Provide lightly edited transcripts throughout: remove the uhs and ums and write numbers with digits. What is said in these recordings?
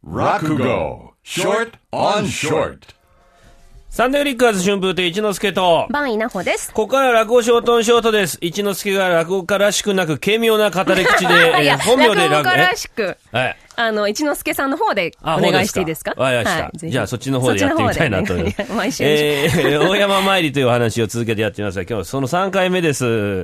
落語 Short on Short。 サンデーリッカーズ春風亭一之輔とバンイナホです。 ここから落語ショートンショートです。一之輔が落語家らしくなく軽妙な語り口で、 いや本名で落語家らしく、 はい、 一之輔さんの方でお願いしていいですか？ わかりました、はい、じゃあそっちの方でやってみたいなと思います。 毎週大山参りというお話を続けてやってみますが、今日その3回目です。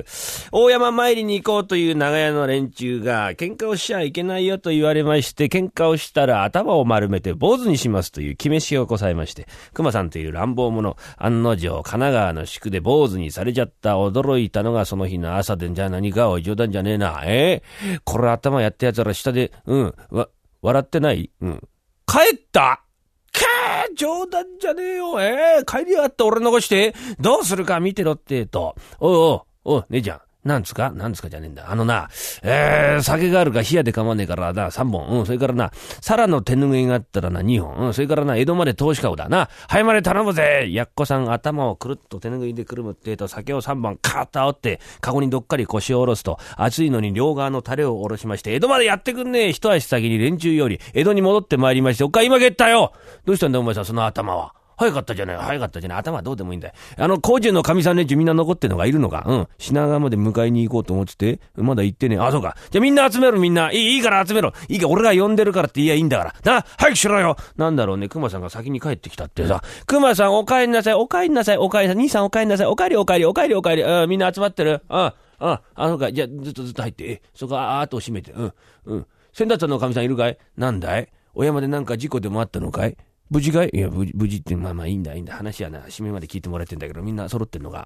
大山参りに行こうという長屋の連中が喧嘩をしちゃいけないよと言われまして、喧嘩をしたら頭を丸めて坊主にしますという決めしをこさえまして、熊さんという乱暴者案の定神奈川の宿で坊主にされちゃった。驚いたのがその日の朝で、じゃあ何かおい冗談じゃねえな。これ頭やったやつら下で笑ってない？帰った？冗談じゃねえよ。帰りやがって俺残して、どうするか見てろってと。おう、姉ちゃん。なんつかじゃねえんだ。酒があるか冷やで構わねえからな、3本。それからな、皿の手ぬぐいがあったらな、2本。それからな、江戸まで投資顔だな。はいまで頼むぜ。やっこさん頭をくるっと手ぬぐいでくるむってと、酒を3本カーッと煽って、カゴにどっかり腰を下ろすと、熱いのに両側のタレを下ろしまして、江戸までやってくんねえ。一足先に連中より、江戸に戻ってまいりまして、おっかい今蹴ったよ。どうしたんだお前さん、その頭は。早かったじゃない。頭はどうでもいいんだよ。工事の神さん連中みんな残ってんのがいるのか。品川まで迎えに行こうと思ってて、まだ行ってねえ。そうか。じゃあみんな集めろ、みんな。いいから集めろ。いいか、俺が呼んでるからって言えばいいんだから。な、早くしろよ。なんだろうね、熊さんが先に帰ってきたってさ。熊さんお帰りなさい。兄さんお帰りなさい。お帰り。みんな集まってる。そうか。じゃあずっと入って。そこあーっと閉めて。先達の神さんいるかい？なんだい？お山でなんか事故でもあったのかい？無事かい？いや、無事って、まあいいんだ。話はな、締めまで聞いてもらってんだけど、みんな揃ってんのが。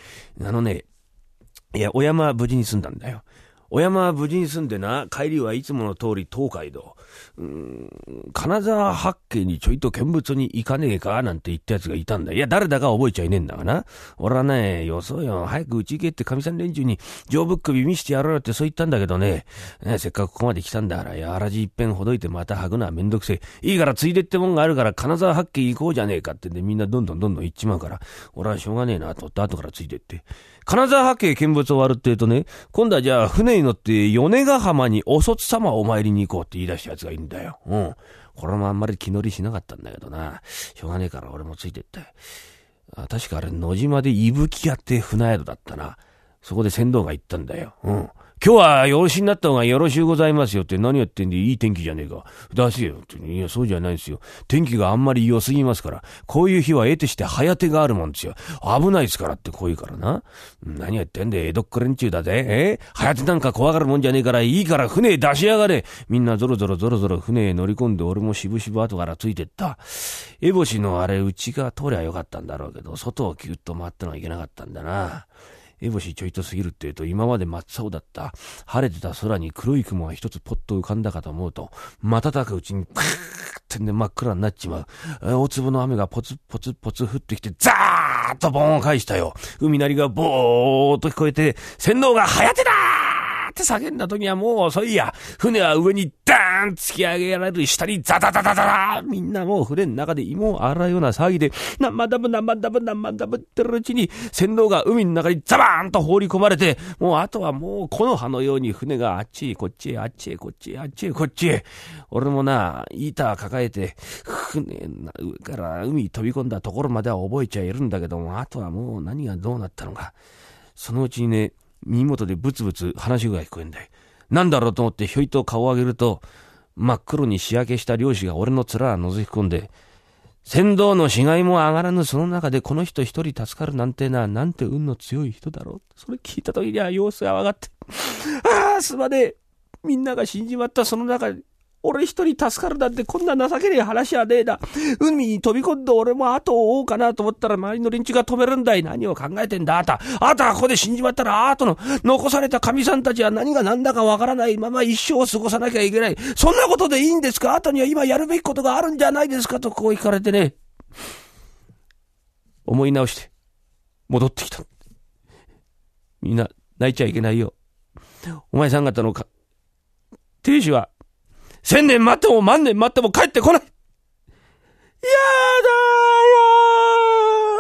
いや、お山は無事に住んだんだよ。お山は無事に住んでな、帰りはいつもの通り東海道。金沢八景にちょいと見物に行かねえかなんて言ったやつがいたんだ。いや、誰だか覚えちゃいねえんだがな。俺はね、よそうよ。早くうち行けって神さん連中に上ぶっ首見してやろうよってそう言ったんだけどね。せっかくここまで来たんだから、やらじ一遍ほどいてまた吐くのはめんどくせえ。いいからついでってもんがあるから金沢八景行こうじゃねえかってんで、みんなどんどん行っちまうから、俺はしょうがねえなと思って後からついてって。金沢八景見物終わるって言うとね、今度はじゃあ船に乗って米ヶ浜にお卒様お参りに行こうって言い出したやつがいるんだよ。これもあんまり気乗りしなかったんだけどな。しょうがねえから俺もついてって。確かあれ野島で伊吹屋って船宿だったな。そこで船頭が言ったんだよ。今日は養子になった方がよろしゅうございますよって。何やってんで、いい天気じゃねえか。出せよって。いや、そうじゃないですよ。天気があんまり良すぎますから。こういう日は得てして早手があるもんですよ。危ないですからってこう言うからな。何やってんで、江戸っ子連中だぜ。早手なんか怖がるもんじゃねえから、いいから船へ出しやがれ。みんなぞろぞろ船へ乗り込んで、俺もしぶしぶ後からついてった。烏帽子のあれ、内が通りゃよかったんだろうけど、外をキュッと回ったのはいけなかったんだな。烏帽子ちょいと過ぎるって言うと、今まで真っ青だった晴れてた空に黒い雲が一つポッと浮かんだかと思うと、瞬くうちにパーってんで真っ暗になっちまう。大粒の雨がポツポツ降ってきて、ザーッとボーンを返したよ。海鳴りがボーっと聞こえて、船頭が早手だーって叫んだ時はもう遅いや。船は上にダーン突き上げられる、下にザダダダダダー。みんなもう船の中で芋を洗うような騒ぎで、何万ダブってるうちに船頭が海の中にザバーンと放り込まれて、もうあとはもう木の葉のように船があっちへこっちへ。俺もな、板抱えて船の上から海に飛び込んだところまでは覚えちゃいるんだけども、あとはもう何がどうなったのか。そのうちにね、耳元でブツブツ話が聞こえんだよ。なんだろうと思ってひょいと顔を上げると、真っ黒に日焼けした漁師が俺の面を覗き込んで、船頭の死骸も上がらぬその中でこの人一人助かるなんてな、なんて運の強い人だろう。それ聞いた時には様子が上がって、すまねえ。みんなが死んじまったその中で、俺一人助かるなんてこんな情けねえ話はねえな。海に飛び込んで俺も後を追おうかなと思ったら周りの連中が止めるんだい。何を考えてんだあたがここで死んじまったら後の残された神さんたちは何が何だかわからないまま一生を過ごさなきゃいけない。そんなことでいいんですか？後には今やるべきことがあるんじゃないですかとこう聞かれてね。思い直して戻ってきた。みんな泣いちゃいけないよ。お前さん方の亭主は1000年待っても万年待っても帰ってこない。やだ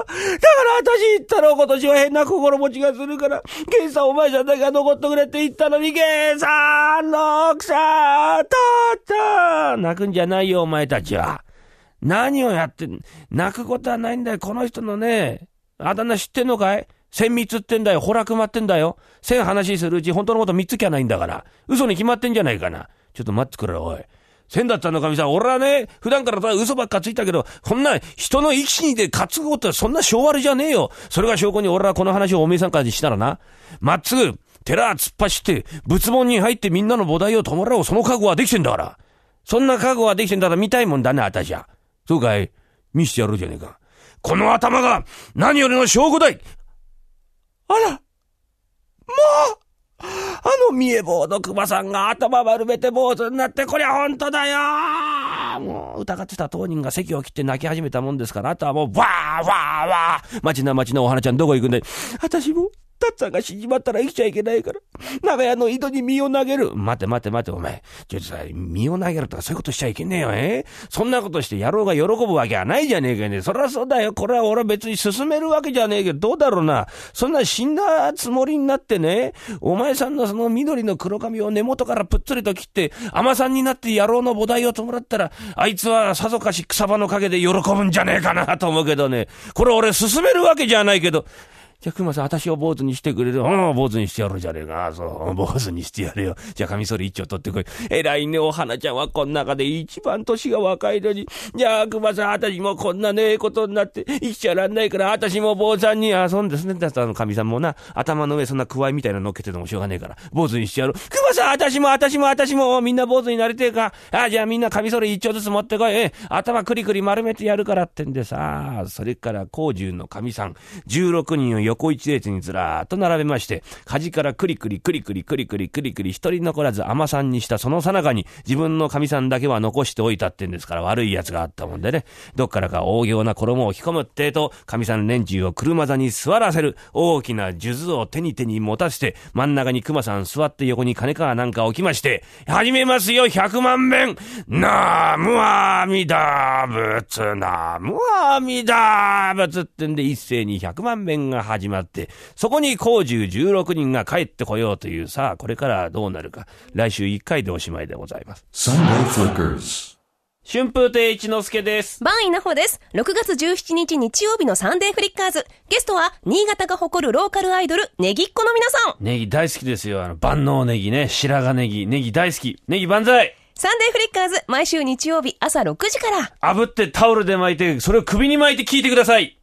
私言ったろ、今年は変な心持ちがするから、ゲンさんお前さんだけが残っとくれって言ったのに、ゲンさんの奥さん、父ちゃん泣くんじゃないよ、お前たちは。何をやってん、泣くことはないんだよ。この人のね、あだ名知ってんのかい？千三つってんだよ。ほらくまってんだよ。千話するうち本当のこと三つきゃないんだから。嘘に決まってんじゃないかな。ちょっと待ってくれよ、おい。千だったのかみさん、俺はね、普段から嘘ばっかついたけど、こんな人の生き死にで担ぐことはそんな性悪じゃねえよ。それが証拠に俺はこの話をおめえさんからしたらな、まっつぐ、寺突っ走って、仏門に入ってみんなの菩提を弔う、その覚悟はできてんだから。そんな覚悟はできてんだから見たいもんだね、私は。そうかい、見してやろうじゃねえか。この頭が何よりの証拠だい。あら、もう三重坊の熊さんが頭丸めて坊主になって、こりゃ本当だよ。もう疑ってた当人が席を切って泣き始めたもんですから、あとはもうわーわーわー、町のお花ちゃんどこ行くんだい。私もタッツァが死んじまったら生きちゃいけないから、長屋の井戸に身を投げる。待て、お前。ちょっとさ、身を投げるとかそういうことしちゃいけねえよ、そんなことして野郎が喜ぶわけはないじゃねえかね。そりゃそうだよ。これは俺は別に進めるわけじゃねえけど、どうだろうな。そんな死んだつもりになってね、お前さんのその緑の黒髪を根元からぷっつりと切って、甘さんになって野郎の菩提を弔ったら、あいつはさぞかし草葉の陰で喜ぶんじゃねえかなと思うけどね。これ俺進めるわけじゃないけど、じゃあ熊さん、私を坊主にしてくれる？坊主にしてやるじゃねえか。そう、坊主にしてやれよ。じゃあカミソリ一丁取ってこい。偉いね、お花ちゃんはこん中で一番年が若いのに。じゃあ熊さん、私もこんなねえことになって生きちゃらんないから、私も坊さんに、そうですね。だったら神さんもな、頭の上そんなくわいみたいなの乗っけててもしょうがねえから、坊主にしてやる。熊さん、私も、みんな坊主になりてえか。じゃあみんなカミソリ一丁ずつ持ってこい。頭くりくり丸めてやるからってんでさ。それから高重の神さん、16人を横一列にずらーっと並べまして、端からクリクリ一人残らず甘さんにしたその最中に、自分の神さんだけは残しておいたってんですから、悪いやつがあったもんでね、どっからか大行な衣を着込むってと、神さん連中を車座に座らせる。大きな数珠を手に持たせて、真ん中に熊さん座って横に金川なんか置きまして、始めますよ、100万遍。ナムアミダ仏、ナムアミダ仏ってんで一斉に100万遍が始まって、そこに高重16人が帰ってこようという、さあこれからどうなるか、来週1回でおしまいでございます。 Sunday Flickers。 春風亭一之輔です。 バンイナホです。6月17日日曜日のサンデーフリッカーズ。ゲストは新潟が誇るローカルアイドルネギっ子の皆さん。 ネギ大好きですよ。万能ネギね、白髪ネギ、ネギ大好き。ネギ万歳。 サンデーフリッカーズ、毎週日曜日朝6時から。 炙ってタオルで巻いて、それを首に巻いて聞いてください。